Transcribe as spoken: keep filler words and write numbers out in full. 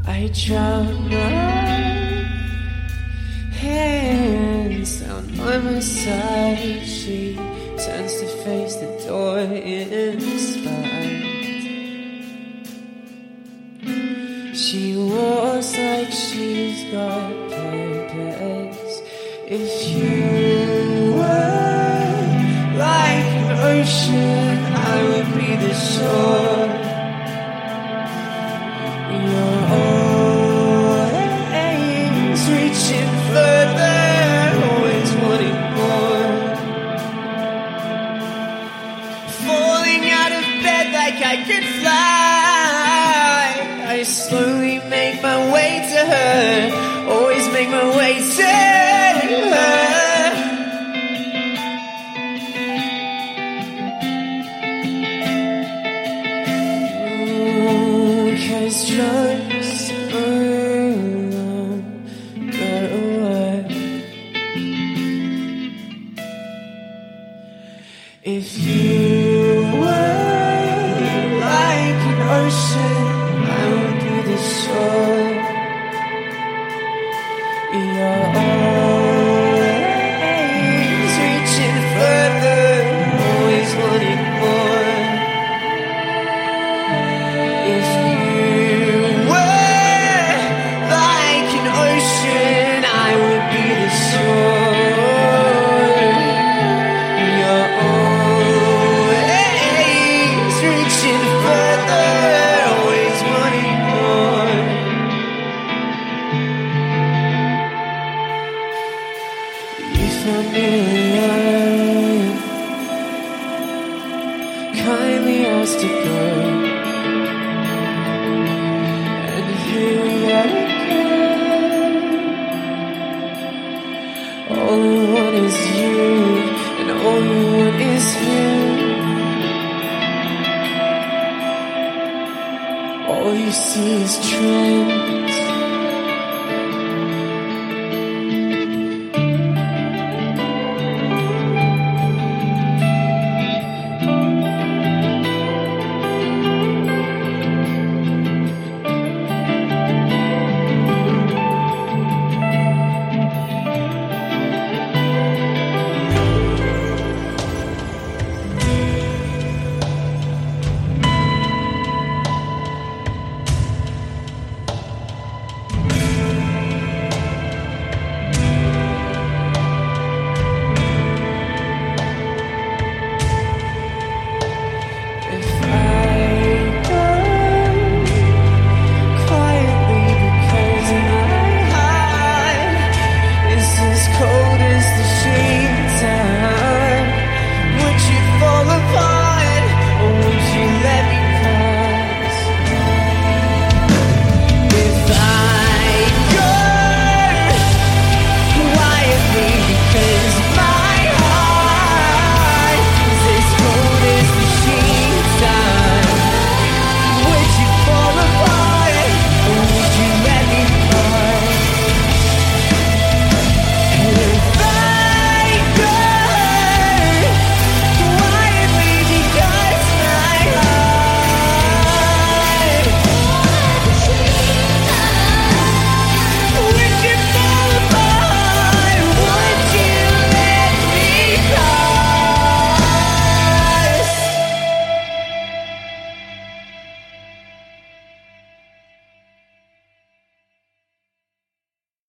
I drop my hands down by my side. She turns to face the door in spite. She walks like she's got purpose. If you were like an ocean, I would be the shore. You're always reaching further, always wanting more. Falling out of bed like I could fly. I slowly make my way to her, always make my way to her. Ooh, 'cause drugs alone got away. If you were like an ocean, I would be the shore. You're always reaching further, always wanting more. If you were like an ocean, I would be the shore. You're always reaching further, always wanting more. You found me alive, kindly asked to go, and here we are again. All I want is you, and all you want is him. All you see is trends.